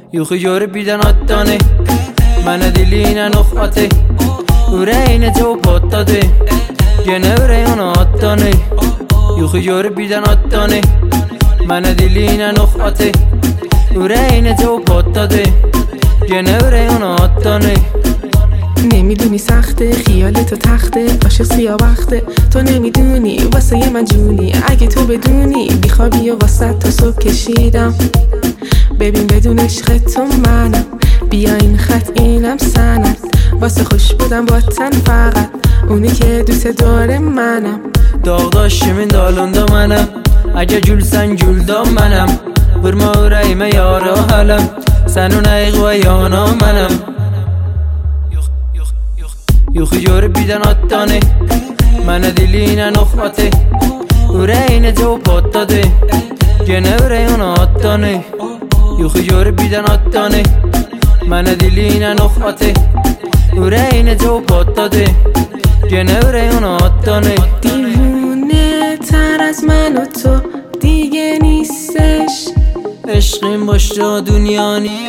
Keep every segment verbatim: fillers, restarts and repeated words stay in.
Yuxu görüb birdən atdanı Mənə dili ilə ox atı Ürəyinə cevap atladı Yenə ürək ona atdanı Yuxu görüb birdən atdanı Mənə dili ilə ox atı Ürəyinə cevap atladı Yenə ürək ona atdanı نمیدونی سخته خیالتو تخته عاشق سیاه وقته تو نمیدونی واسه یه من جونی اگه تو بدونی بیخوابی و واسه تا صبح کشیدم ببین بدون عشق تو منم بیا این خط اینم سند واسه خوش بودم با تن فقط اونی که دوست داره منم Dağdaşımın dalında mənəm Əgər gülsən güldə mənəm Vurma ürəyimə yara hələm Sənin əyiq və yana mənəm Yuxu görüb birdən atdanı Mənə dili ilə ox atı Ürəyinə cevap atladı Yenə ürək ona atdanı Yuxu görüb birdən atdanı Mənə dili ilə ox atı Ürəyinə cevap atladı Yenə ürək ona atdanı دیوونه تر از من و تو دیگه نیستش عشقیم باش را دنیا نی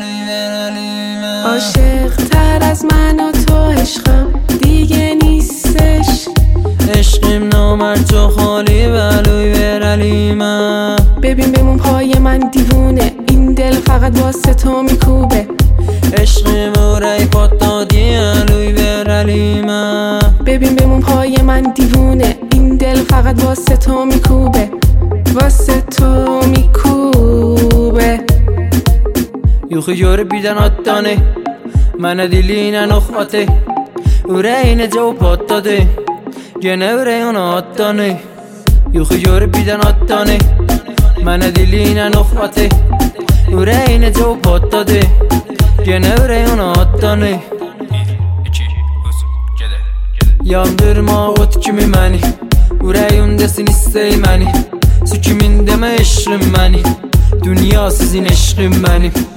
عاشق تر از من و تو عشقم دیگه نیستش عشقیم نامرد تو خالی بلوی برلیمم ببین بمون پای من دیوونه این دل فقط واسه تو میکوبه عشقیم ورای پاتادی علوی برلیمم ببین بمون پای من دیوونه این دل فقط واسه تو میکوبه واسه تو میکوبه Yuxu görüb birdən atdanı Mənə dili ilə ox atı Ürəyinə cevap atladı Yenə ürək ona atdanı Yuxu görüb birdən atdanı Mənə dili ilə ox atı Ürəyinə cevap atladı Yenə ürək ona atdanı Yandırma ot kimi məni Ürəyimdəsin istəy məni Su kimin demə eşqim məni Dünya sizin eşqim mənim